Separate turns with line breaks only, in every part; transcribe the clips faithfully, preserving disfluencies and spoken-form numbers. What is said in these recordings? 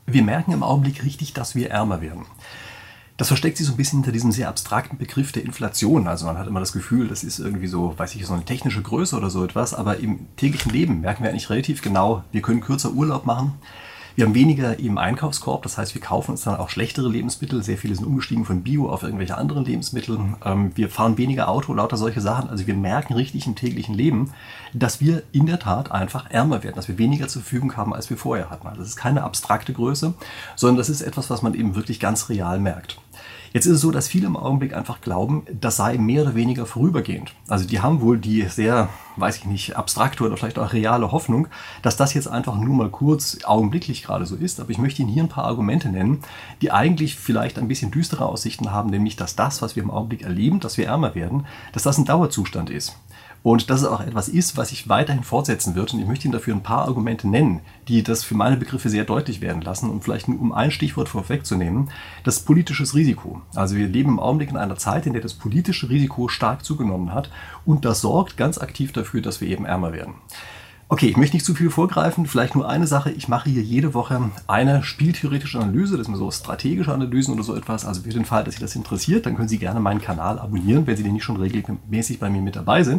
Wir merken im Augenblick richtig, dass wir ärmer werden. Das versteckt sich so ein bisschen hinter diesem sehr abstrakten Begriff der Inflation. Also man hat immer das Gefühl, das ist irgendwie so, weiß ich, so eine technische Größe oder so etwas. Aber im täglichen Leben merken wir eigentlich relativ genau, wir können kürzer Urlaub machen. Wir haben weniger im Einkaufskorb, das heißt, wir kaufen uns dann auch schlechtere Lebensmittel. Sehr viele sind umgestiegen von Bio auf irgendwelche anderen Lebensmittel. Wir fahren weniger Auto, lauter solche Sachen. Also wir merken richtig im täglichen Leben, dass wir in der Tat einfach ärmer werden, dass wir weniger zur Verfügung haben, als wir vorher hatten. Also das ist keine abstrakte Größe, sondern das ist etwas, was man eben wirklich ganz real merkt. Jetzt ist es so, dass viele im Augenblick einfach glauben, das sei mehr oder weniger vorübergehend. Also die haben wohl die sehr, weiß ich nicht, abstrakte oder vielleicht auch reale Hoffnung, dass das jetzt einfach nur mal kurz augenblicklich gerade so ist. Aber ich möchte Ihnen hier ein paar Argumente nennen, die eigentlich vielleicht ein bisschen düstere Aussichten haben, nämlich dass das, was wir im Augenblick erleben, dass wir ärmer werden, dass das ein Dauerzustand ist. Und dass es auch etwas ist, was sich weiterhin fortsetzen wird. Und ich möchte Ihnen dafür ein paar Argumente nennen, die das für meine Begriffe sehr deutlich werden lassen. Und vielleicht nur um ein Stichwort vorwegzunehmen, das politisches Risiko. Also wir leben im Augenblick in einer Zeit, in der das politische Risiko stark zugenommen hat. Und das sorgt ganz aktiv dafür, dass wir eben ärmer werden. Okay, ich möchte nicht zu viel vorgreifen, vielleicht nur eine Sache. Ich mache hier jede Woche eine spieltheoretische Analyse, das sind so strategische Analysen oder so etwas. Also für den Fall, dass Sie das interessiert, dann können Sie gerne meinen Kanal abonnieren, wenn Sie denn nicht schon regelmäßig bei mir mit dabei sind.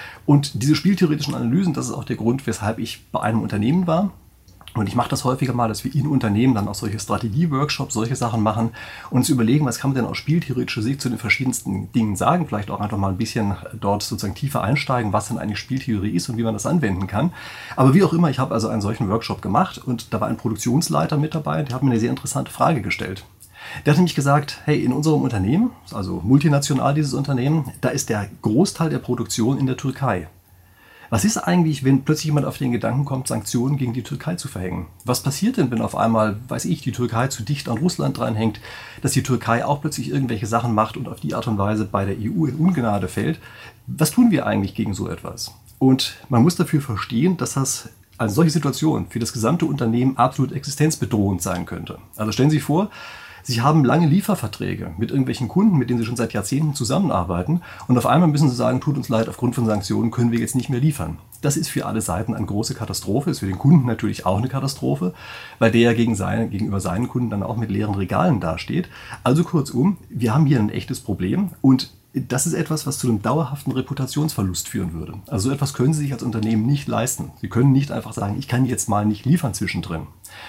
Und diese spieltheoretischen Analysen, das ist auch der Grund, weshalb ich bei einem Unternehmen war. Und ich mache das häufiger mal, dass wir in Unternehmen dann auch solche Strategie-Workshops, solche Sachen machen und uns überlegen, was kann man denn aus spieltheoretischer Sicht zu den verschiedensten Dingen sagen. Vielleicht auch einfach mal ein bisschen dort sozusagen tiefer einsteigen, was denn eigentlich Spieltheorie ist und wie man das anwenden kann. Aber wie auch immer, ich habe also einen solchen Workshop gemacht und da war ein Produktionsleiter mit dabei, der hat mir eine sehr interessante Frage gestellt. Der hat nämlich gesagt, hey, in unserem Unternehmen, also multinational dieses Unternehmen, da ist der Großteil der Produktion in der Türkei. Was ist eigentlich, wenn plötzlich jemand auf den Gedanken kommt, Sanktionen gegen die Türkei zu verhängen? Was passiert denn, wenn auf einmal, weiß ich, die Türkei zu dicht an Russland dranhängt, dass die Türkei auch plötzlich irgendwelche Sachen macht und auf die Art und Weise bei der E U in Ungnade fällt? Was tun wir eigentlich gegen so etwas? Und man muss dafür verstehen, dass das eine solche Situation für das gesamte Unternehmen absolut existenzbedrohend sein könnte. Also stellen Sie sich vor, Sie haben lange Lieferverträge mit irgendwelchen Kunden, mit denen Sie schon seit Jahrzehnten zusammenarbeiten und auf einmal müssen Sie sagen, tut uns leid, aufgrund von Sanktionen können wir jetzt nicht mehr liefern. Das ist für alle Seiten eine große Katastrophe, ist für den Kunden natürlich auch eine Katastrophe, weil der ja gegen seine, gegenüber seinen Kunden dann auch mit leeren Regalen dasteht. Also kurzum, wir haben hier ein echtes Problem und das ist etwas, was zu einem dauerhaften Reputationsverlust führen würde. Also so etwas können Sie sich als Unternehmen nicht leisten. Sie können nicht einfach sagen, ich kann jetzt mal nicht liefern zwischendrin.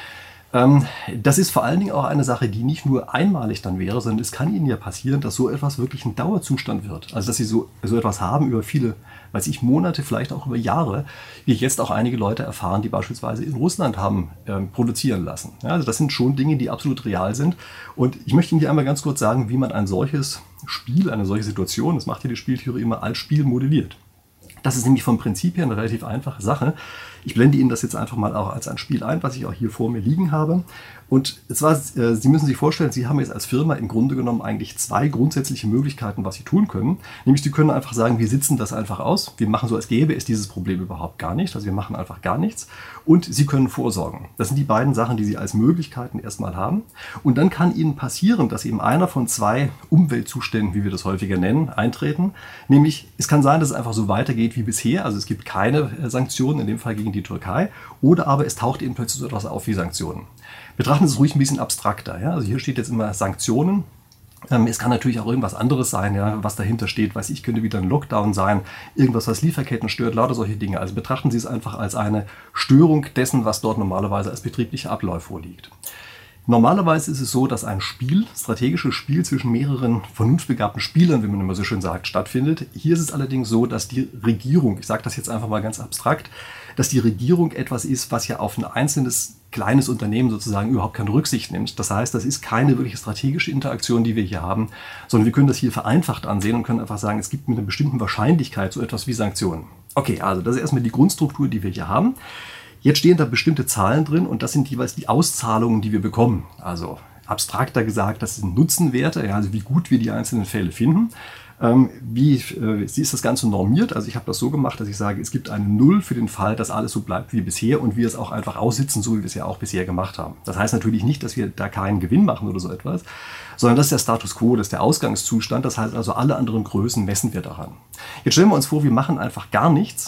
Das ist vor allen Dingen auch eine Sache, die nicht nur einmalig dann wäre, sondern es kann Ihnen ja passieren, dass so etwas wirklich ein Dauerzustand wird. Also dass Sie so, so etwas haben über viele, weiß ich, Monate, vielleicht auch über Jahre, wie jetzt auch einige Leute erfahren, die beispielsweise in Russland haben ähm, produzieren lassen. Ja, also das sind schon Dinge, die absolut real sind. Und ich möchte Ihnen hier einmal ganz kurz sagen, wie man ein solches Spiel, eine solche Situation, das macht ja die Spieltheorie immer, als Spiel modelliert. Das ist nämlich vom Prinzip her eine relativ einfache Sache. Ich blende Ihnen das jetzt einfach mal auch als ein Spiel ein, was ich auch hier vor mir liegen habe. Und zwar, äh, Sie müssen sich vorstellen, Sie haben jetzt als Firma im Grunde genommen eigentlich zwei grundsätzliche Möglichkeiten, was Sie tun können. Nämlich Sie können einfach sagen, wir sitzen das einfach aus. Wir machen so, als gäbe es dieses Problem überhaupt gar nicht. Also wir machen einfach gar nichts. Und Sie können vorsorgen. Das sind die beiden Sachen, die Sie als Möglichkeiten erstmal haben. Und dann kann Ihnen passieren, dass eben einer von zwei Umweltzuständen, wie wir das häufiger nennen, eintreten. Nämlich, es kann sein, dass es einfach so weitergeht wie bisher. Also es gibt keine Sanktionen, in dem Fall gegen die Türkei. Oder aber es taucht eben plötzlich so etwas auf wie Sanktionen. Betrachten Sie es ruhig ein bisschen abstrakter. Ja? Also hier steht jetzt immer Sanktionen. Ähm, es kann natürlich auch irgendwas anderes sein, ja, was dahinter steht. Weiß ich, könnte wieder ein Lockdown sein, irgendwas, was Lieferketten stört, lauter solche Dinge. Also betrachten Sie es einfach als eine Störung dessen, was dort normalerweise als betrieblicher Ablauf vorliegt. Normalerweise ist es so, dass ein Spiel, strategisches Spiel zwischen mehreren vernunftbegabten Spielern, wie man immer so schön sagt, stattfindet. Hier ist es allerdings so, dass die Regierung, ich sage das jetzt einfach mal ganz abstrakt, dass die Regierung etwas ist, was ja auf ein einzelnes kleines Unternehmen sozusagen überhaupt keine Rücksicht nimmt. Das heißt, das ist keine wirklich strategische Interaktion, die wir hier haben, sondern wir können das hier vereinfacht ansehen und können einfach sagen, es gibt mit einer bestimmten Wahrscheinlichkeit so etwas wie Sanktionen. Okay, also das ist erstmal die Grundstruktur, die wir hier haben. Jetzt stehen da bestimmte Zahlen drin und das sind jeweils die Auszahlungen, die wir bekommen. Also abstrakter gesagt, das sind Nutzenwerte, ja, also wie gut wir die einzelnen Fälle finden. Ähm, wie, äh, wie ist das Ganze normiert? Also ich habe das so gemacht, dass ich sage, es gibt eine Null für den Fall, dass alles so bleibt wie bisher und wir es auch einfach aussitzen, so wie wir es ja auch bisher gemacht haben. Das heißt natürlich nicht, dass wir da keinen Gewinn machen oder so etwas, sondern das ist der Status quo, das ist der Ausgangszustand. Das heißt also, alle anderen Größen messen wir daran. Jetzt stellen wir uns vor, wir machen einfach gar nichts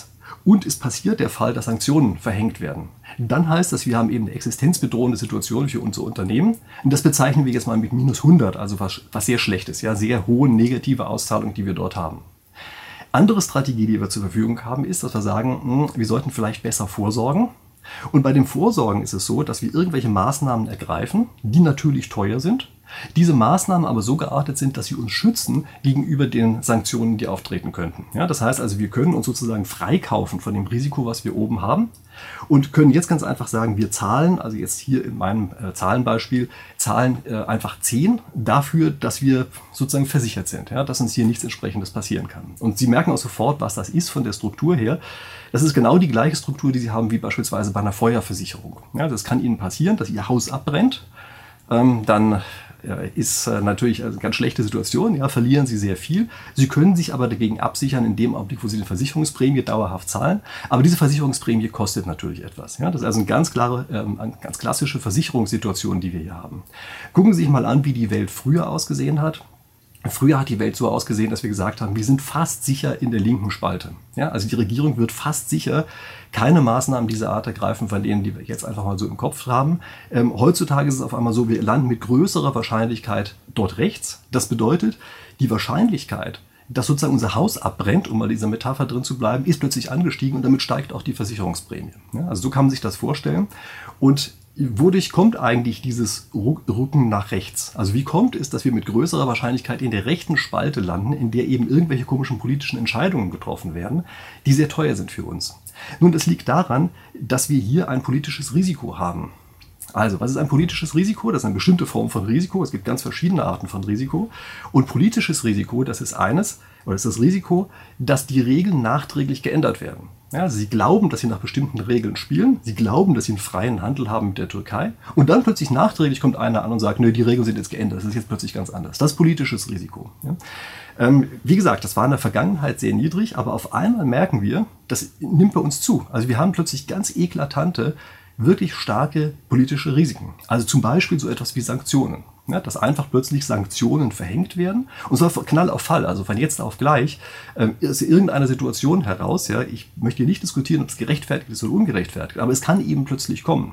und es passiert der Fall, dass Sanktionen verhängt werden. Dann heißt das, wir haben eben eine existenzbedrohende Situation für unser Unternehmen. Und das bezeichnen wir jetzt mal mit minus hundert, also was, was sehr schlecht ist, ja, sehr hohe negative Auszahlungen, die wir dort haben. Andere Strategie, die wir zur Verfügung haben, ist, dass wir sagen, mh, wir sollten vielleicht besser vorsorgen. Und bei dem Vorsorgen ist es so, dass wir irgendwelche Maßnahmen ergreifen, die natürlich teuer sind, diese Maßnahmen aber so geartet sind, dass sie uns schützen gegenüber den Sanktionen, die auftreten könnten. Ja, das heißt also, wir können uns sozusagen freikaufen von dem Risiko, was wir oben haben und können jetzt ganz einfach sagen, wir zahlen, also jetzt hier in meinem äh, Zahlenbeispiel, zahlen äh, einfach zehn dafür, dass wir sozusagen versichert sind, ja, dass uns hier nichts Entsprechendes passieren kann. Und Sie merken auch sofort, was das ist von der Struktur her. Das ist genau die gleiche Struktur, die Sie haben wie beispielsweise bei einer Feuerversicherung. Ja, das kann Ihnen passieren, dass Ihr Haus abbrennt, ähm, dann ist natürlich eine ganz schlechte Situation, ja, verlieren Sie sehr viel. Sie können sich aber dagegen absichern in dem Augenblick, wo Sie eine Versicherungsprämie dauerhaft zahlen. Aber diese Versicherungsprämie kostet natürlich etwas. Ja. Das ist also eine ganz klare, eine ganz klassische Versicherungssituation, die wir hier haben. Gucken Sie sich mal an, wie die Welt früher ausgesehen hat. Früher hat die Welt so ausgesehen, dass wir gesagt haben, wir sind fast sicher in der linken Spalte. Ja, also die Regierung wird fast sicher keine Maßnahmen dieser Art ergreifen, von denen, die wir jetzt einfach mal so im Kopf haben. Ähm, heutzutage ist es auf einmal so, wir landen mit größerer Wahrscheinlichkeit dort rechts. Das bedeutet, die Wahrscheinlichkeit, dass sozusagen unser Haus abbrennt, um mal dieser Metapher drin zu bleiben, ist plötzlich angestiegen und damit steigt auch die Versicherungsprämie. Ja, also so kann man sich das vorstellen. Und wodurch kommt eigentlich dieses Rücken nach rechts? Also wie kommt es, dass wir mit größerer Wahrscheinlichkeit in der rechten Spalte landen, in der eben irgendwelche komischen politischen Entscheidungen getroffen werden, die sehr teuer sind für uns? Nun, das liegt daran, dass wir hier ein politisches Risiko haben. Also, was ist ein politisches Risiko? Das ist eine bestimmte Form von Risiko. Es gibt ganz verschiedene Arten von Risiko. Und politisches Risiko, das ist eines, oder das ist das Risiko, dass die Regeln nachträglich geändert werden. Ja, also Sie glauben, dass Sie nach bestimmten Regeln spielen. Sie glauben, dass Sie einen freien Handel haben mit der Türkei. Und dann plötzlich nachträglich kommt einer an und sagt, nö, die Regeln sind jetzt geändert. Das ist jetzt plötzlich ganz anders. Das ist politisches Risiko. Ja. Ähm, wie gesagt, das war in der Vergangenheit sehr niedrig, aber auf einmal merken wir, das nimmt bei uns zu. Also wir haben plötzlich ganz eklatante, wirklich starke politische Risiken. Also zum Beispiel so etwas wie Sanktionen. Ja, dass einfach plötzlich Sanktionen verhängt werden und zwar Knall auf Fall, also von jetzt auf gleich, äh, aus irgendeiner Situation heraus, ja, ich möchte hier nicht diskutieren, ob es gerechtfertigt ist oder ungerechtfertigt, aber es kann eben plötzlich kommen.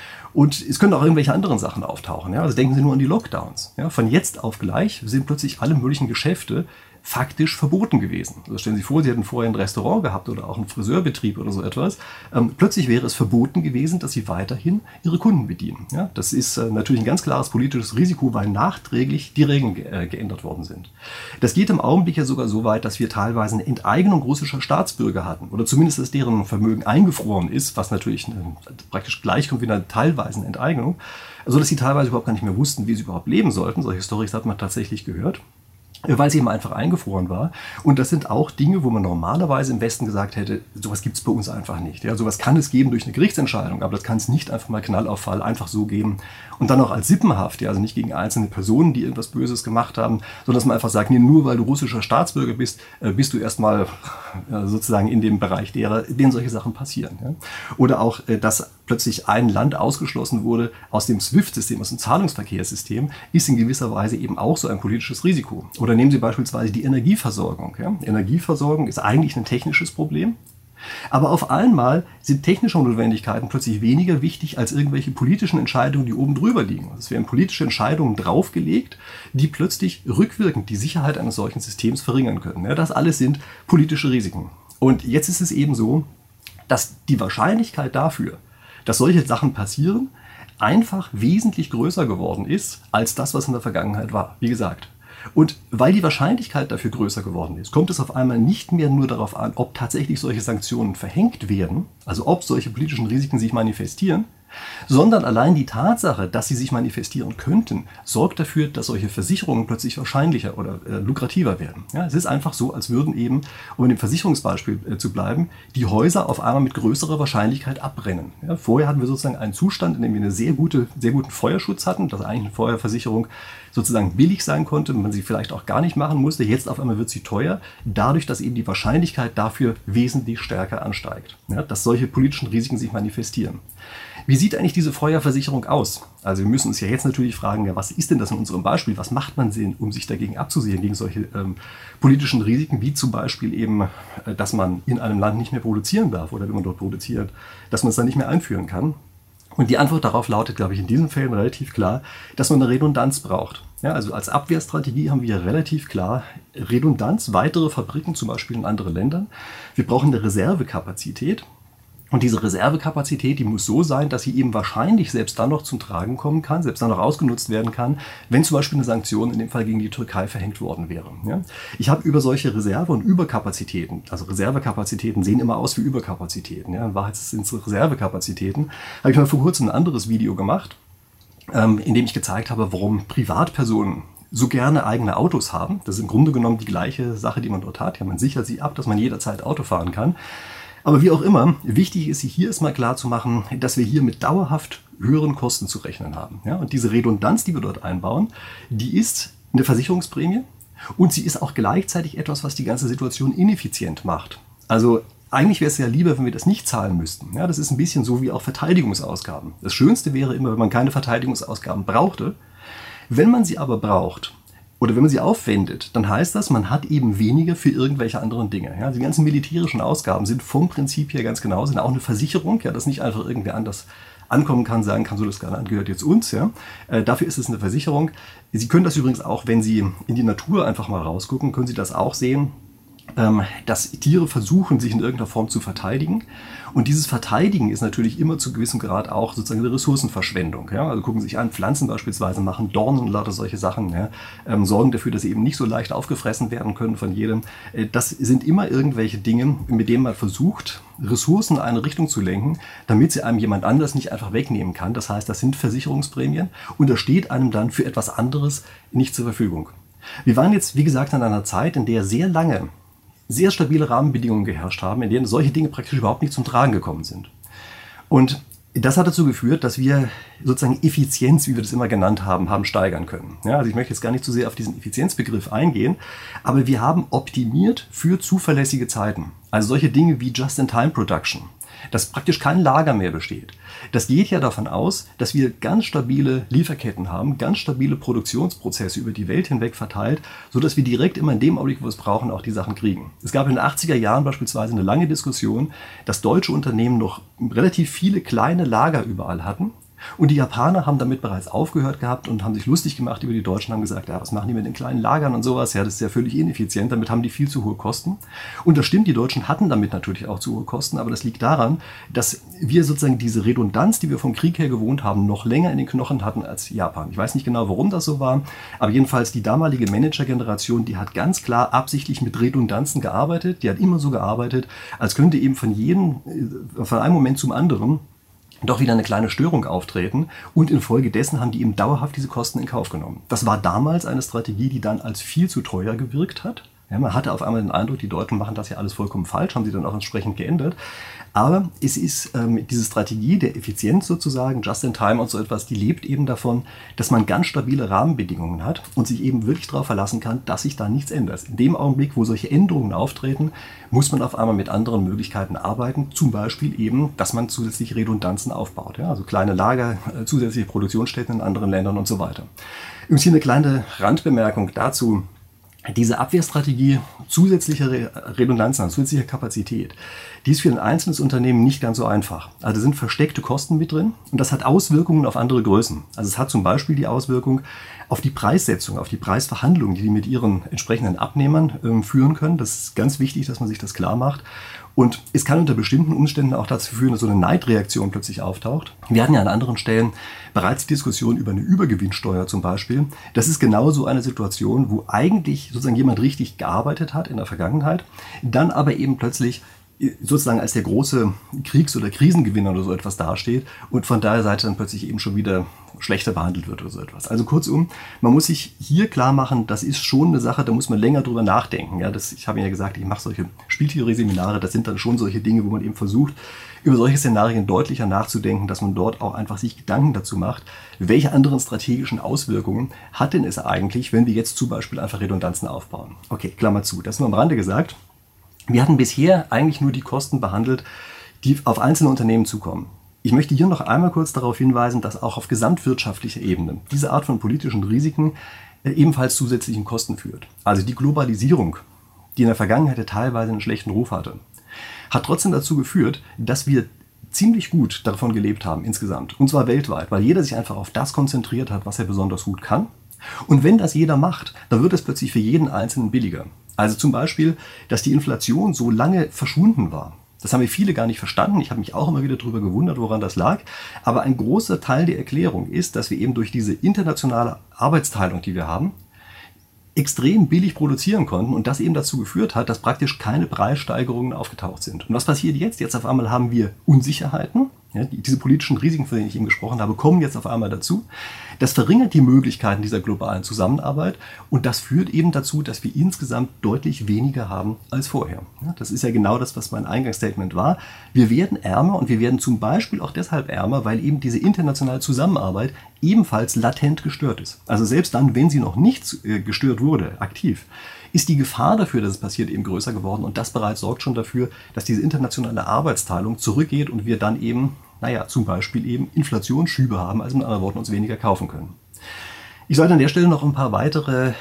Und es können auch irgendwelche anderen Sachen auftauchen. Ja? Also denken Sie nur an die Lockdowns. Ja? Von jetzt auf gleich sind plötzlich alle möglichen Geschäfte faktisch verboten gewesen. Also stellen Sie sich vor, Sie hätten vorher ein Restaurant gehabt oder auch einen Friseurbetrieb oder so etwas. Ähm, plötzlich wäre es verboten gewesen, dass Sie weiterhin Ihre Kunden bedienen. Ja? Das ist äh, natürlich ein ganz klares politisches Risiko, weil nachträglich die Regeln ge äh, geändert worden sind. Das geht im Augenblick ja sogar so weit, dass wir teilweise eine Enteignung russischer Staatsbürger hatten oder zumindest, dass deren Vermögen eingefroren ist, was natürlich eine, praktisch gleichkommt wie eine teilweise Enteignung, so dass sie teilweise überhaupt gar nicht mehr wussten, wie sie überhaupt leben sollten. Solche Storys hat man tatsächlich gehört, weil sie eben einfach eingefroren war. Und das sind auch Dinge, wo man normalerweise im Westen gesagt hätte, sowas gibt es bei uns einfach nicht. Ja, sowas kann es geben durch eine Gerichtsentscheidung, aber das kann es nicht einfach mal Knallauffall einfach so geben. Und dann auch als Sippenhaft, ja, also nicht gegen einzelne Personen, die irgendwas Böses gemacht haben, sondern dass man einfach sagt, nee, nur weil du russischer Staatsbürger bist, bist du erstmal sozusagen in dem Bereich derer, denen solche Sachen passieren. Ja. Oder auch, dass plötzlich ein Land ausgeschlossen wurde aus dem SWIFT-System, aus dem Zahlungsverkehrssystem, ist in gewisser Weise eben auch so ein politisches Risiko. Oder nehmen Sie beispielsweise die Energieversorgung. Ja. Energieversorgung ist eigentlich ein technisches Problem. Aber auf einmal sind technische Notwendigkeiten plötzlich weniger wichtig als irgendwelche politischen Entscheidungen, die oben drüber liegen. Es werden politische Entscheidungen draufgelegt, die plötzlich rückwirkend die Sicherheit eines solchen Systems verringern können. Ja, das alles sind politische Risiken. Und jetzt ist es eben so, dass die Wahrscheinlichkeit dafür, dass solche Sachen passieren, einfach wesentlich größer geworden ist, als das, was in der Vergangenheit war. Wie gesagt. Und weil die Wahrscheinlichkeit dafür größer geworden ist, kommt es auf einmal nicht mehr nur darauf an, ob tatsächlich solche Sanktionen verhängt werden, also ob solche politischen Risiken sich manifestieren, sondern allein die Tatsache, dass sie sich manifestieren könnten, sorgt dafür, dass solche Versicherungen plötzlich wahrscheinlicher oder äh, lukrativer werden. Ja, es ist einfach so, als würden eben, um in dem Versicherungsbeispiel äh, zu bleiben, die Häuser auf einmal mit größerer Wahrscheinlichkeit abbrennen. Ja, vorher hatten wir sozusagen einen Zustand, in dem wir eine sehr gute, sehr guten Feuerschutz hatten, dass eigentlich eine Feuerversicherung sozusagen billig sein konnte, man sie vielleicht auch gar nicht machen musste. Jetzt auf einmal wird sie teuer, dadurch, dass eben die Wahrscheinlichkeit dafür wesentlich stärker ansteigt, ja, dass solche politischen Risiken sich manifestieren. Wie sieht eigentlich diese Feuerversicherung aus? Also wir müssen uns ja jetzt natürlich fragen, ja, was ist denn das in unserem Beispiel? Was macht man denn, um sich dagegen abzusichern, gegen solche ähm, politischen Risiken, wie zum Beispiel eben, äh, dass man in einem Land nicht mehr produzieren darf oder wenn man dort produziert, dass man es dann nicht mehr einführen kann? Und die Antwort darauf lautet, glaube ich, in diesen Fällen relativ klar, dass man eine Redundanz braucht. Ja, also als Abwehrstrategie haben wir relativ klar Redundanz, weitere Fabriken zum Beispiel in andere Ländern. Wir brauchen eine Reservekapazität. Und diese Reservekapazität, die muss so sein, dass sie eben wahrscheinlich selbst dann noch zum Tragen kommen kann, selbst dann noch ausgenutzt werden kann, wenn zum Beispiel eine Sanktion in dem Fall gegen die Türkei verhängt worden wäre. Ja? Ich habe über solche Reserve- und Überkapazitäten, also Reservekapazitäten sehen immer aus wie Überkapazitäten. Ja? In Wahrheit sind es Reservekapazitäten. Habe ich mal vor kurzem ein anderes Video gemacht, ähm, in dem ich gezeigt habe, warum Privatpersonen so gerne eigene Autos haben. Das ist im Grunde genommen die gleiche Sache, die man dort hat. Ja, man sichert sie ab, dass man jederzeit Auto fahren kann. Aber wie auch immer, wichtig ist, sich hier erstmal klar zu machen, dass wir hier mit dauerhaft höheren Kosten zu rechnen haben. Ja, und diese Redundanz, die wir dort einbauen, die ist eine Versicherungsprämie und sie ist auch gleichzeitig etwas, was die ganze Situation ineffizient macht. Also eigentlich wäre es ja lieber, wenn wir das nicht zahlen müssten. Ja, das ist ein bisschen so wie auch Verteidigungsausgaben. Das Schönste wäre immer, wenn man keine Verteidigungsausgaben brauchte. Wenn man sie aber braucht, oder wenn man sie aufwendet, dann heißt das, man hat eben weniger für irgendwelche anderen Dinge. Ja, die ganzen militärischen Ausgaben sind vom Prinzip her ganz genau, sind auch eine Versicherung, ja, dass nicht einfach irgendwer anders ankommen kann, sagen kann, so das Garant gehört jetzt uns. Ja. Äh, dafür ist es eine Versicherung. Sie können das übrigens auch, wenn Sie in die Natur einfach mal rausgucken, können Sie das auch sehen, ähm, dass Tiere versuchen, sich in irgendeiner Form zu verteidigen. Und dieses Verteidigen ist natürlich immer zu gewissem Grad auch sozusagen eine Ressourcenverschwendung. Ja? Also gucken Sie sich an, Pflanzen beispielsweise machen Dornen und lauter solche Sachen, ja? ähm, sorgen dafür, dass sie eben nicht so leicht aufgefressen werden können von jedem. Äh, das sind immer irgendwelche Dinge, mit denen man versucht, Ressourcen in eine Richtung zu lenken, damit sie einem jemand anders nicht einfach wegnehmen kann. Das heißt, das sind Versicherungsprämien und das steht einem dann für etwas anderes nicht zur Verfügung. Wir waren jetzt, wie gesagt, in einer Zeit, in der sehr lange sehr stabile Rahmenbedingungen geherrscht haben, in denen solche Dinge praktisch überhaupt nicht zum Tragen gekommen sind. Und das hat dazu geführt, dass wir sozusagen Effizienz, wie wir das immer genannt haben, haben steigern können. Ja, also ich möchte jetzt gar nicht zu sehr auf diesen Effizienzbegriff eingehen, aber wir haben optimiert für zuverlässige Zeiten. Also solche Dinge wie Just-in-Time-Production, dass praktisch kein Lager mehr besteht. Das geht ja davon aus, dass wir ganz stabile Lieferketten haben, ganz stabile Produktionsprozesse über die Welt hinweg verteilt, sodass wir direkt immer in dem Augenblick, wo wir es brauchen, auch die Sachen kriegen. Es gab in den achtziger Jahren beispielsweise eine lange Diskussion, dass deutsche Unternehmen noch relativ viele kleine Lager überall hatten. Und die Japaner haben damit bereits aufgehört gehabt und haben sich lustig gemacht über die Deutschen, haben gesagt, ja, was machen die mit den kleinen Lagern und sowas? Ja, das ist ja völlig ineffizient, damit haben die viel zu hohe Kosten. Und das stimmt, die Deutschen hatten damit natürlich auch zu hohe Kosten, aber das liegt daran, dass wir sozusagen diese Redundanz, die wir vom Krieg her gewohnt haben, noch länger in den Knochen hatten als Japan. Ich weiß nicht genau, warum das so war, aber jedenfalls die damalige Managergeneration, die hat ganz klar absichtlich mit Redundanzen gearbeitet, die hat immer so gearbeitet, als könnte eben von jedem, von einem Moment zum anderen doch wieder eine kleine Störung auftreten und infolgedessen haben die eben dauerhaft diese Kosten in Kauf genommen. Das war damals eine Strategie, die dann als viel zu teuer gewirkt hat. Ja, man hatte auf einmal den Eindruck, die Deutschen machen das ja alles vollkommen falsch, haben sie dann auch entsprechend geändert. Aber es ist ähm, diese Strategie der Effizienz sozusagen, Just-in-Time und so etwas, die lebt eben davon, dass man ganz stabile Rahmenbedingungen hat und sich eben wirklich darauf verlassen kann, dass sich da nichts ändert. In dem Augenblick, wo solche Änderungen auftreten, muss man auf einmal mit anderen Möglichkeiten arbeiten. Zum Beispiel eben, dass man zusätzliche Redundanzen aufbaut. Ja? Also kleine Lager, äh, zusätzliche Produktionsstätten in anderen Ländern und so weiter. Übrigens hier eine kleine Randbemerkung dazu. Diese Abwehrstrategie zusätzlicher Redundanzen, zusätzlicher Kapazität, die ist für ein einzelnes Unternehmen nicht ganz so einfach. Also sind versteckte Kosten mit drin und das hat Auswirkungen auf andere Größen. Also es hat zum Beispiel die Auswirkung auf die Preissetzung, auf die Preisverhandlungen, die die mit ihren entsprechenden Abnehmern äh, führen können. Das ist ganz wichtig, dass man sich das klar macht. Und es kann unter bestimmten Umständen auch dazu führen, dass so eine Neidreaktion plötzlich auftaucht. Wir hatten ja an anderen Stellen bereits die Diskussion über eine Übergewinnsteuer zum Beispiel. Das ist genau so eine Situation, wo eigentlich sozusagen jemand richtig gearbeitet hat in der Vergangenheit, dann aber eben plötzlich sozusagen als der große Kriegs- oder Krisengewinner oder so etwas dasteht und von daher Seite dann plötzlich eben schon wieder schlechter behandelt wird oder so etwas. Also kurzum, man muss sich hier klar machen, das ist schon eine Sache, da muss man länger drüber nachdenken. Ja, das, ich habe Ihnen ja gesagt, ich mache solche Spieltheorie-Seminare, das sind dann schon solche Dinge, wo man eben versucht, über solche Szenarien deutlicher nachzudenken, dass man dort auch einfach sich Gedanken dazu macht, welche anderen strategischen Auswirkungen hat denn es eigentlich, wenn wir jetzt zum Beispiel einfach Redundanzen aufbauen. Okay, Klammer zu, das nur am Rande gesagt. Wir hatten bisher eigentlich nur die Kosten behandelt, die auf einzelne Unternehmen zukommen. Ich möchte hier noch einmal kurz darauf hinweisen, dass auch auf gesamtwirtschaftlicher Ebene diese Art von politischen Risiken ebenfalls zusätzlichen Kosten führt. Also die Globalisierung, die in der Vergangenheit ja teilweise einen schlechten Ruf hatte, hat trotzdem dazu geführt, dass wir ziemlich gut davon gelebt haben insgesamt. Und zwar weltweit, weil jeder sich einfach auf das konzentriert hat, was er besonders gut kann. Und wenn das jeder macht, dann wird es plötzlich für jeden Einzelnen billiger. Also zum Beispiel, dass die Inflation so lange verschwunden war. Das haben wir viele gar nicht verstanden. Ich habe mich auch immer wieder darüber gewundert, woran das lag. Aber ein großer Teil der Erklärung ist, dass wir eben durch diese internationale Arbeitsteilung, die wir haben, extrem billig produzieren konnten und das eben dazu geführt hat, dass praktisch keine Preissteigerungen aufgetaucht sind. Und was passiert jetzt? Jetzt auf einmal haben wir Unsicherheiten. Ja, diese politischen Risiken, von denen ich eben gesprochen habe, kommen jetzt auf einmal dazu. Das verringert die Möglichkeiten dieser globalen Zusammenarbeit und das führt eben dazu, dass wir insgesamt deutlich weniger haben als vorher. Ja, das ist ja genau das, was mein Eingangsstatement war. Wir werden ärmer und wir werden zum Beispiel auch deshalb ärmer, weil eben diese internationale Zusammenarbeit ebenfalls latent gestört ist. Also selbst dann, wenn sie noch nicht gestört wurde, aktiv, ist die Gefahr dafür, dass es passiert, eben größer geworden. Und das bereits sorgt schon dafür, dass diese internationale Arbeitsteilung zurückgeht und wir dann eben, naja, zum Beispiel eben Inflationsschübe haben, also mit anderen Worten uns weniger kaufen können. Ich sollte an der Stelle noch ein paar weitere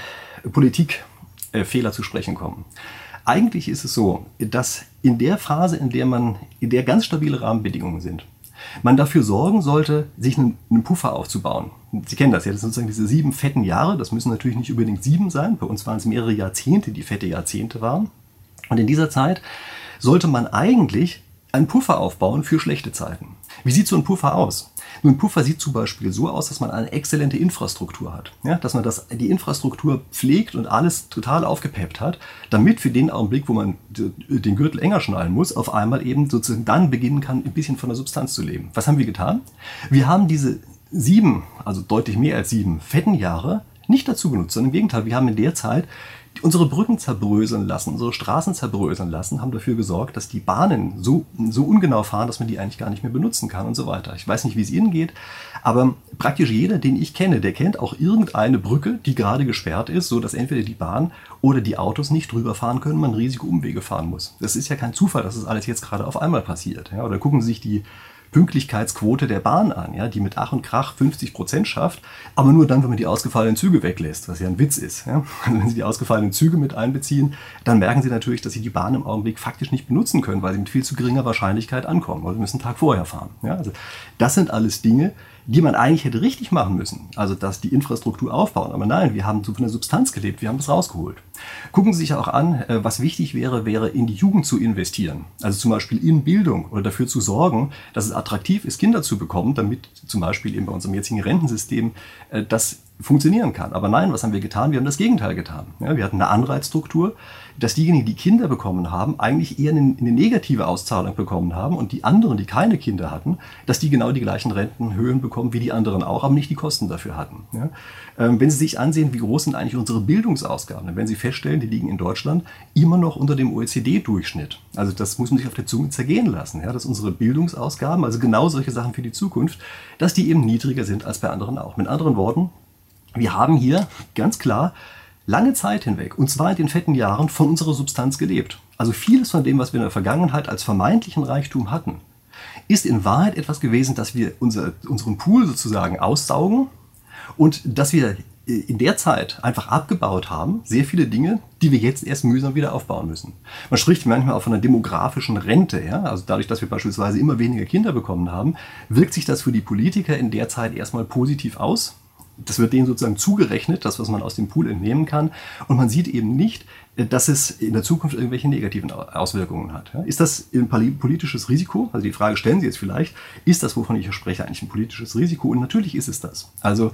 Politikfehler zu sprechen kommen. Eigentlich ist es so, dass in der Phase, in der man, in der ganz stabile Rahmenbedingungen sind, man dafür sorgen sollte, sich einen, einen Puffer aufzubauen. Sie kennen das ja, das sind sozusagen diese sieben fetten Jahre. Das müssen natürlich nicht unbedingt sieben sein. Bei uns waren es mehrere Jahrzehnte, die fette Jahrzehnte waren. Und in dieser Zeit sollte man eigentlich einen Puffer aufbauen für schlechte Zeiten. Wie sieht so ein Puffer aus? Nun, ein Puffer sieht zum Beispiel so aus, dass man eine exzellente Infrastruktur hat. Ja, dass man das, die Infrastruktur pflegt und alles total aufgepeppt hat, damit für den Augenblick, wo man den Gürtel enger schnallen muss, auf einmal eben sozusagen dann beginnen kann, ein bisschen von der Substanz zu leben. Was haben wir getan? Wir haben diese sieben, also deutlich mehr als sieben fetten Jahre nicht dazu genutzt, sondern im Gegenteil, wir haben in der Zeit unsere Brücken zerbröseln lassen, unsere Straßen zerbröseln lassen, haben dafür gesorgt, dass die Bahnen so, so ungenau fahren, dass man die eigentlich gar nicht mehr benutzen kann und so weiter. Ich weiß nicht, wie es Ihnen geht, aber praktisch jeder, den ich kenne, der kennt auch irgendeine Brücke, die gerade gesperrt ist, so dass entweder die Bahn oder die Autos nicht drüber fahren können, man riesige Umwege fahren muss. Das ist ja kein Zufall, dass das alles jetzt gerade auf einmal passiert. Ja, oder gucken Sie sich die Pünktlichkeitsquote der Bahn an, ja, die mit Ach und Krach fünfzig Prozent schafft, aber nur dann, wenn man die ausgefallenen Züge weglässt, was ja ein Witz ist. Ja. Also wenn Sie die ausgefallenen Züge mit einbeziehen, dann merken Sie natürlich, dass Sie die Bahn im Augenblick faktisch nicht benutzen können, weil sie mit viel zu geringer Wahrscheinlichkeit ankommen, weil Sie müssen einen Tag vorher fahren. Ja. Also das sind alles Dinge, die man eigentlich hätte richtig machen müssen, also dass die Infrastruktur aufbauen. Aber nein, wir haben so von der Substanz gelebt, wir haben das rausgeholt. Gucken Sie sich auch an, was wichtig wäre, wäre in die Jugend zu investieren. Also zum Beispiel in Bildung oder dafür zu sorgen, dass es attraktiv ist, Kinder zu bekommen, damit zum Beispiel eben bei unserem jetzigen Rentensystem das funktionieren kann. Aber nein, was haben wir getan? Wir haben das Gegenteil getan. Ja, wir hatten eine Anreizstruktur, dass diejenigen, die Kinder bekommen haben, eigentlich eher eine, eine negative Auszahlung bekommen haben und die anderen, die keine Kinder hatten, dass die genau die gleichen Rentenhöhen bekommen wie die anderen auch, aber nicht die Kosten dafür hatten. Ja, ähm, wenn Sie sich ansehen, wie groß sind eigentlich unsere Bildungsausgaben, dann werden Sie feststellen, die liegen in Deutschland immer noch unter dem O E C D-Durchschnitt. Also das muss man sich auf der Zunge zergehen lassen, ja, dass unsere Bildungsausgaben, also genau solche Sachen für die Zukunft, dass die eben niedriger sind als bei anderen auch. Mit anderen Worten, wir haben hier ganz klar lange Zeit hinweg, und zwar in den fetten Jahren, von unserer Substanz gelebt. Also vieles von dem, was wir in der Vergangenheit als vermeintlichen Reichtum hatten, ist in Wahrheit etwas gewesen, dass wir unser, unseren Pool sozusagen aussaugen und dass wir in der Zeit einfach abgebaut haben, sehr viele Dinge, die wir jetzt erst mühsam wieder aufbauen müssen. Man spricht manchmal auch von einer demografischen Rente. Ja? Also dadurch, dass wir beispielsweise immer weniger Kinder bekommen haben, wirkt sich das für die Politiker in der Zeit erstmal positiv aus. Das wird denen sozusagen zugerechnet, das, was man aus dem Pool entnehmen kann. Und man sieht eben nicht, dass es in der Zukunft irgendwelche negativen Auswirkungen hat. Ist das ein politisches Risiko? Also die Frage stellen Sie jetzt vielleicht, ist das, wovon ich hier spreche, eigentlich ein politisches Risiko? Und natürlich ist es das. Also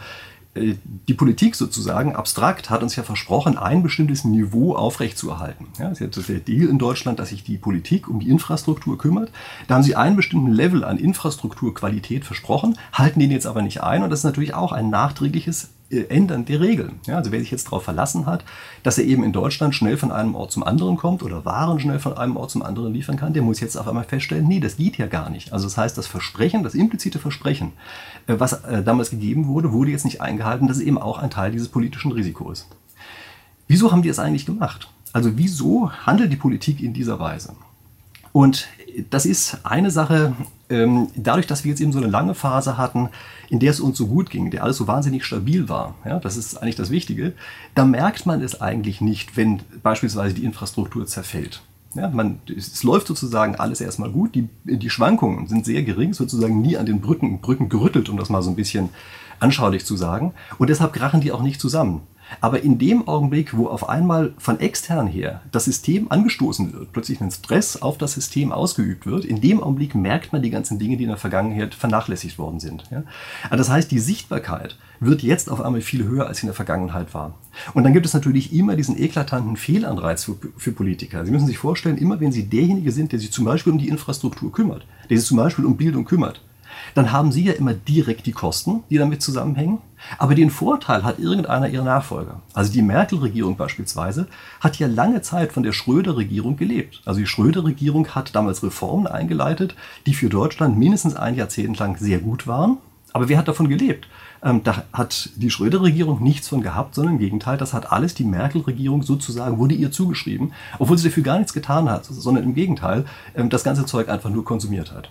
die Politik sozusagen abstrakt hat uns ja versprochen, ein bestimmtes Niveau aufrechtzuerhalten. Ja, das ist jetzt der Deal in Deutschland, dass sich die Politik um die Infrastruktur kümmert. Da haben sie einen bestimmten Level an Infrastrukturqualität versprochen, halten den jetzt aber nicht ein. Und das ist natürlich auch ein nachträgliches Ändern der Regeln. Ja, also wer sich jetzt darauf verlassen hat, dass er eben in Deutschland schnell von einem Ort zum anderen kommt oder Waren schnell von einem Ort zum anderen liefern kann, der muss jetzt auf einmal feststellen, nee, das geht ja gar nicht. Also das heißt, das Versprechen, das implizite Versprechen, was damals gegeben wurde, wurde jetzt nicht eingehalten. Das ist eben auch ein Teil dieses politischen Risikos. Wieso haben die es eigentlich gemacht? Also wieso handelt die Politik in dieser Weise? Und das ist eine Sache, ähm, dadurch, dass wir jetzt eben so eine lange Phase hatten, in der es uns so gut ging, in der alles so wahnsinnig stabil war, ja, das ist eigentlich das Wichtige, da merkt man es eigentlich nicht, wenn beispielsweise die Infrastruktur zerfällt. Ja, man, es läuft sozusagen alles erstmal gut, die, die Schwankungen sind sehr gering, sozusagen nie an den Brücken, Brücken gerüttelt, um das mal so ein bisschen anschaulich zu sagen, und deshalb krachen die auch nicht zusammen. Aber in dem Augenblick, wo auf einmal von extern her das System angestoßen wird, plötzlich ein Stress auf das System ausgeübt wird, in dem Augenblick merkt man die ganzen Dinge, die in der Vergangenheit vernachlässigt worden sind. Ja? Also das heißt, die Sichtbarkeit wird jetzt auf einmal viel höher, als sie in der Vergangenheit war. Und dann gibt es natürlich immer diesen eklatanten Fehlanreiz für, für Politiker. Sie müssen sich vorstellen, immer wenn Sie derjenige sind, der sich zum Beispiel um die Infrastruktur kümmert, der sich zum Beispiel um Bildung kümmert, dann haben Sie ja immer direkt die Kosten, die damit zusammenhängen. Aber den Vorteil hat irgendeiner Ihrer Nachfolger. Also die Merkel-Regierung beispielsweise hat ja lange Zeit von der Schröder-Regierung gelebt. Also die Schröder-Regierung hat damals Reformen eingeleitet, die für Deutschland mindestens ein Jahrzehnt lang sehr gut waren. Aber wer hat davon gelebt? Ähm, da hat die Schröder-Regierung nichts von gehabt, sondern im Gegenteil, das hat alles die Merkel-Regierung sozusagen, wurde ihr zugeschrieben, obwohl sie dafür gar nichts getan hat, sondern im Gegenteil ähm, das ganze Zeug einfach nur konsumiert hat.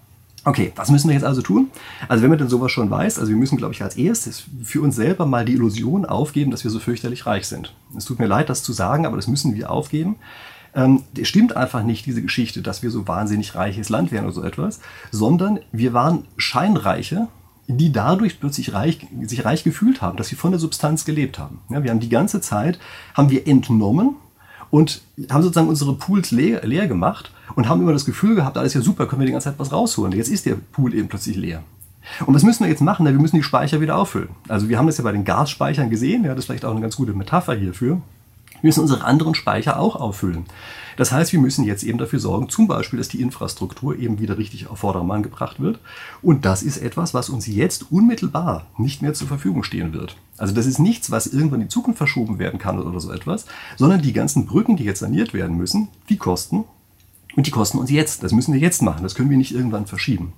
Okay, was müssen wir jetzt also tun? Also wenn man denn sowas schon weiß, also wir müssen, glaube ich, als erstes für uns selber mal die Illusion aufgeben, dass wir so fürchterlich reich sind. Es tut mir leid, das zu sagen, aber das müssen wir aufgeben. Ähm, es stimmt einfach nicht, diese Geschichte, dass wir so wahnsinnig reiches Land wären oder so etwas, sondern wir waren Scheinreiche, die dadurch plötzlich reich, sich reich gefühlt haben, dass sie von der Substanz gelebt haben. Ja, wir haben die ganze Zeit, haben wir entnommen, und haben sozusagen unsere Pools leer, leer gemacht und haben immer das Gefühl gehabt, alles ja super, können wir die ganze Zeit was rausholen. Jetzt ist der Pool eben plötzlich leer. Und was müssen wir jetzt machen? Wir müssen die Speicher wieder auffüllen. Also wir haben das ja bei den Gasspeichern gesehen, ja, das ist vielleicht auch eine ganz gute Metapher hierfür. Wir müssen unsere anderen Speicher auch auffüllen. Das heißt, wir müssen jetzt eben dafür sorgen, zum Beispiel, dass die Infrastruktur eben wieder richtig auf Vordermann gebracht wird. Und das ist etwas, was uns jetzt unmittelbar nicht mehr zur Verfügung stehen wird. Also das ist nichts, was irgendwann in die Zukunft verschoben werden kann oder so etwas, sondern die ganzen Brücken, die jetzt saniert werden müssen, die kosten. Und die kosten uns jetzt. Das müssen wir jetzt machen. Das können wir nicht irgendwann verschieben.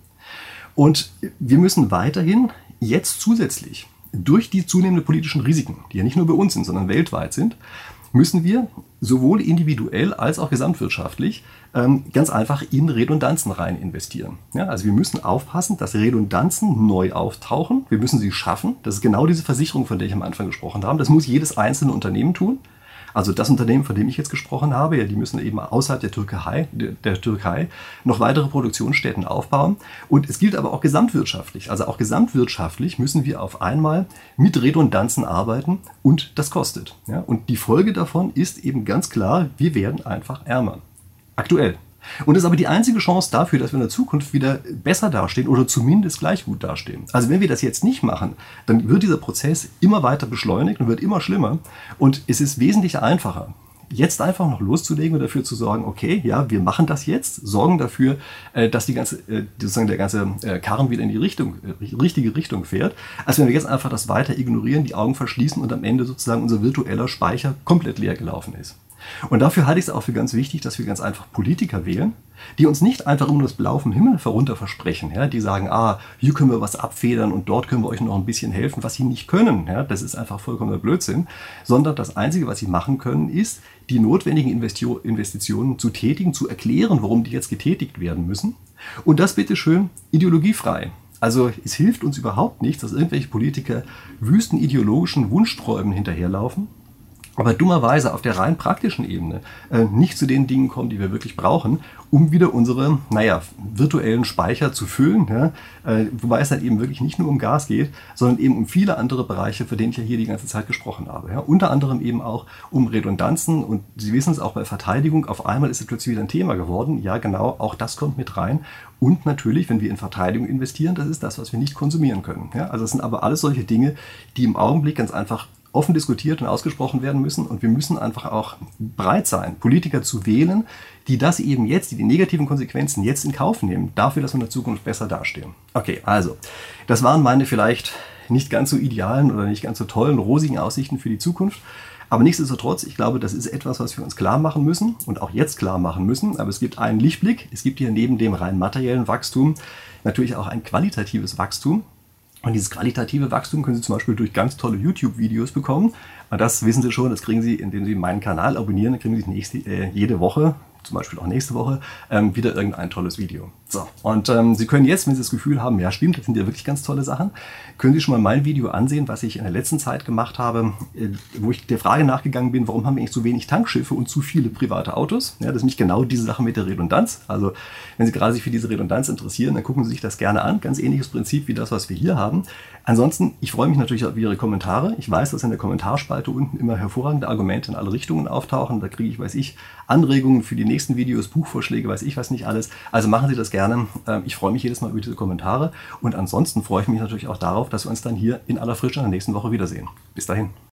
Und wir müssen weiterhin jetzt zusätzlich durch die zunehmenden politischen Risiken, die ja nicht nur bei uns sind, sondern weltweit sind, müssen wir sowohl individuell als auch gesamtwirtschaftlich ähm, ganz einfach in Redundanzen rein investieren. Ja, also wir müssen aufpassen, dass Redundanzen neu auftauchen. Wir müssen sie schaffen. Das ist genau diese Versicherung, von der ich am Anfang gesprochen habe. Das muss jedes einzelne Unternehmen tun. Also das Unternehmen, von dem ich jetzt gesprochen habe, ja, die müssen eben außerhalb der Türkei, der, der Türkei noch weitere Produktionsstätten aufbauen. Und es gilt aber auch gesamtwirtschaftlich. Also auch gesamtwirtschaftlich müssen wir auf einmal mit Redundanzen arbeiten und das kostet. Ja? Und die Folge davon ist eben ganz klar, wir werden einfach ärmer. Aktuell. Und das ist aber die einzige Chance dafür, dass wir in der Zukunft wieder besser dastehen oder zumindest gleich gut dastehen. Also wenn wir das jetzt nicht machen, dann wird dieser Prozess immer weiter beschleunigt und wird immer schlimmer. Und es ist wesentlich einfacher, jetzt einfach noch loszulegen und dafür zu sorgen, okay, ja, wir machen das jetzt, sorgen dafür, dass die ganze, sozusagen der ganze Karren wieder in die Richtung, richtige Richtung fährt, als wenn wir jetzt einfach das weiter ignorieren, die Augen verschließen und am Ende sozusagen unser virtueller Speicher komplett leer gelaufen ist. Und dafür halte ich es auch für ganz wichtig, dass wir ganz einfach Politiker wählen, die uns nicht einfach um das Blau vom Himmel herunter versprechen, ja, die sagen, ah, hier können wir was abfedern und dort können wir euch noch ein bisschen helfen, was sie nicht können. Ja, das ist einfach vollkommener Blödsinn, sondern das Einzige, was sie machen können, ist, die notwendigen Investitionen zu tätigen, zu erklären, warum die jetzt getätigt werden müssen. Und das bitteschön ideologiefrei. Also es hilft uns überhaupt nichts, dass irgendwelche Politiker wüsten ideologischen Wunschträumen hinterherlaufen, aber dummerweise auf der rein praktischen Ebene äh, nicht zu den Dingen kommen, die wir wirklich brauchen, um wieder unsere, naja, virtuellen Speicher zu füllen. Ja? Äh, wobei es dann eben wirklich nicht nur um Gas geht, sondern eben um viele andere Bereiche, für die ich ja hier die ganze Zeit gesprochen habe. Ja? Unter anderem eben auch um Redundanzen, und Sie wissen es auch bei Verteidigung, auf einmal ist es plötzlich wieder ein Thema geworden. Ja, genau, auch das kommt mit rein. Und natürlich, wenn wir in Verteidigung investieren, das ist das, was wir nicht konsumieren können. Ja? Also es sind aber alles solche Dinge, die im Augenblick ganz einfach offen diskutiert und ausgesprochen werden müssen, und wir müssen einfach auch bereit sein, Politiker zu wählen, die das eben jetzt, die die negativen Konsequenzen jetzt in Kauf nehmen, dafür, dass wir in der Zukunft besser dastehen. Okay, also, das waren meine vielleicht nicht ganz so idealen oder nicht ganz so tollen, rosigen Aussichten für die Zukunft, aber nichtsdestotrotz, ich glaube, das ist etwas, was wir uns klar machen müssen und auch jetzt klar machen müssen, aber es gibt einen Lichtblick, es gibt hier neben dem rein materiellen Wachstum natürlich auch ein qualitatives Wachstum. Und dieses qualitative Wachstum können Sie zum Beispiel durch ganz tolle YouTube-Videos bekommen. Und das wissen Sie schon, das kriegen Sie, indem Sie meinen Kanal abonnieren. Dann kriegen Sie nächste, äh, jede Woche, zum Beispiel auch nächste Woche, ähm, wieder irgendein tolles Video. So, und ähm, Sie können jetzt, wenn Sie das Gefühl haben, ja stimmt, das sind ja wirklich ganz tolle Sachen, können Sie schon mal mein Video ansehen, was ich in der letzten Zeit gemacht habe, äh, wo ich der Frage nachgegangen bin, warum haben wir eigentlich so wenig Tankschiffe und zu viele private Autos? Ja, das ist nämlich genau diese Sache mit der Redundanz. Also wenn Sie gerade sich für diese Redundanz interessieren, dann gucken Sie sich das gerne an. Ganz ähnliches Prinzip wie das, was wir hier haben. Ansonsten, ich freue mich natürlich auf Ihre Kommentare. Ich weiß, dass in der Kommentarspalte unten immer hervorragende Argumente in alle Richtungen auftauchen. Da kriege ich, weiß ich, Anregungen für die nächsten Videos, Buchvorschläge, weiß ich was nicht alles. Also machen Sie das gerne. Ich freue mich jedes Mal über diese Kommentare. Und ansonsten freue ich mich natürlich auch darauf, dass wir uns dann hier in aller Frische in der nächsten Woche wiedersehen. Bis dahin.